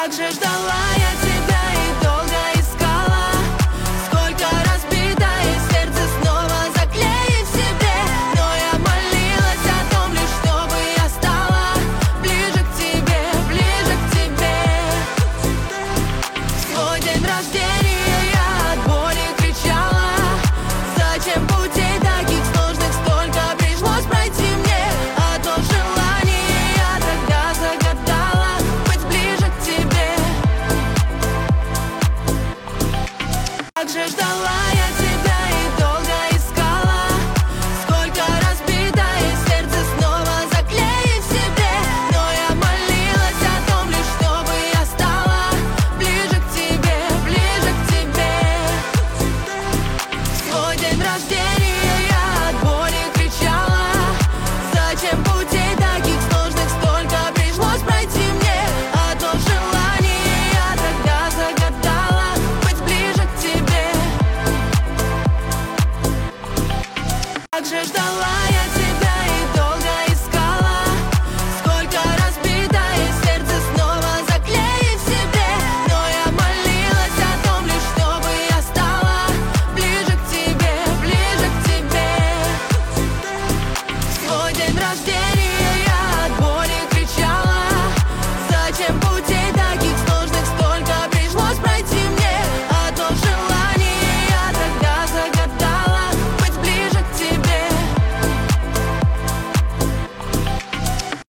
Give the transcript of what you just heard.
Как же ждала я тебя и долго искала, сколько разбитое сердце снова заклеить в себе. Но я молилась о том лишь, чтобы я стала ближе к тебе, ближе к тебе. В свой день рождения я от боли кричала: зачем путей таких сложных столько пришлось пройти мне? А то желание я тогда загадала быть ближе к тебе. Как же ждала